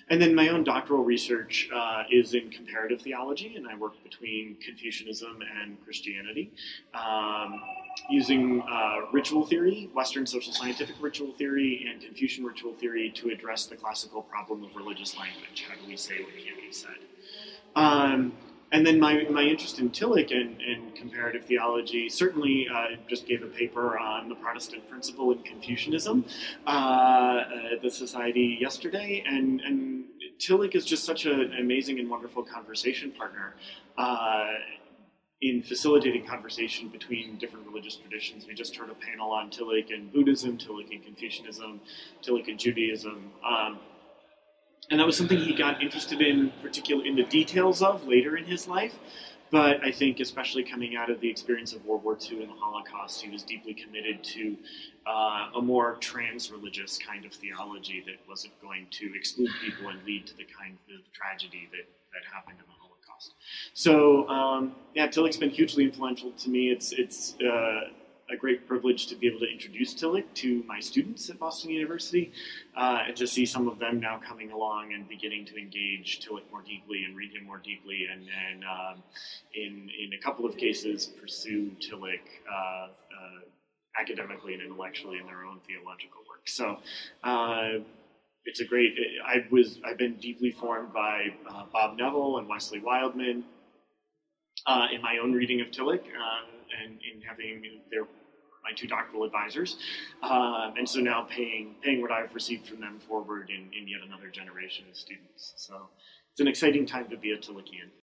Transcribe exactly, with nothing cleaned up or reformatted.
And then my own doctoral research uh, is in comparative theology, and I work between Confucianism and Christianity, um, using uh, ritual theory, Western social scientific ritual theory, and Confucian ritual theory to address the classical problem of religious language. How do we say what can't be said? Um, and then my, my interest in Tillich and, and comparative theology certainly uh, just gave a paper on the Protestant principle in Confucianism uh, at the Society yesterday, and, and Tillich is just such an amazing and wonderful conversation partner uh, in facilitating conversation between different religious traditions. We just heard a panel on Tillich and Buddhism, Tillich and Confucianism, Tillich and Judaism. Um, And that was something he got interested in, particularly in the details of later in his life. But I think especially coming out of the experience of World War Two and the Holocaust, he was deeply committed to uh, a more trans-religious kind of theology that wasn't going to exclude people and lead to the kind of tragedy that, that happened in the Holocaust. So, um, yeah, Tillich's been hugely influential to me. It's, it's uh, a great privilege to be able to introduce Tillich to my students at Boston University, uh, and to see some of them now coming along and beginning to engage Tillich more deeply and read him more deeply, and then um, in in a couple of cases pursue Tillich uh, uh, academically and intellectually in their own theological work. So uh, it's a great. I was I've been deeply formed by uh, Bob Neville and Wesley Wildman uh, in my own reading of Tillich. Uh, and in having their my two doctoral advisors, um, and so now paying paying what I've received from them forward in, in yet another generation of students. So it's an exciting time to be a Tillichian.